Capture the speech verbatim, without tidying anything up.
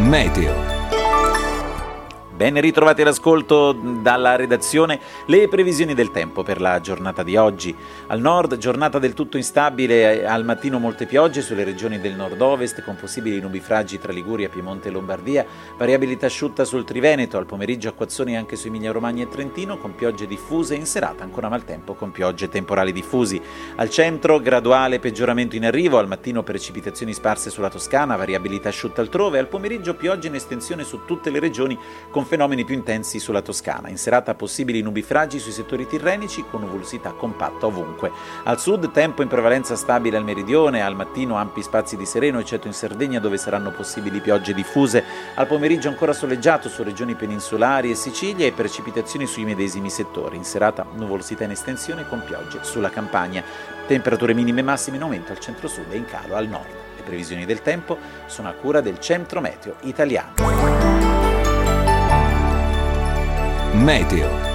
Meteo. Ben ritrovati all'ascolto dalla redazione. Le previsioni del tempo per la giornata di oggi. Al nord giornata del tutto instabile, al mattino molte piogge sulle regioni del nord-ovest con possibili nubifragi tra Liguria, Piemonte e Lombardia, variabilità asciutta sul Triveneto, al pomeriggio acquazzoni anche su Emilia-Romagna e Trentino con piogge diffuse, in serata ancora maltempo con piogge temporali diffusi. Al centro graduale peggioramento in arrivo, al mattino precipitazioni sparse sulla Toscana, variabilità asciutta altrove, al pomeriggio piogge in estensione su tutte le regioni con fenomeni più intensi sulla Toscana. In serata possibili nubifragi sui settori tirrenici con nuvolosità compatta ovunque. Al sud tempo in prevalenza stabile al meridione, al mattino ampi spazi di sereno eccetto in Sardegna dove saranno possibili piogge diffuse. Al pomeriggio ancora soleggiato su regioni peninsulari e Sicilia e precipitazioni sui medesimi settori. In serata nuvolosità in estensione con piogge sulla Campania. Temperature minime e massime in aumento al centro-sud e in calo al nord. Le previsioni del tempo sono a cura del Centro Meteo Italiano. Meteo.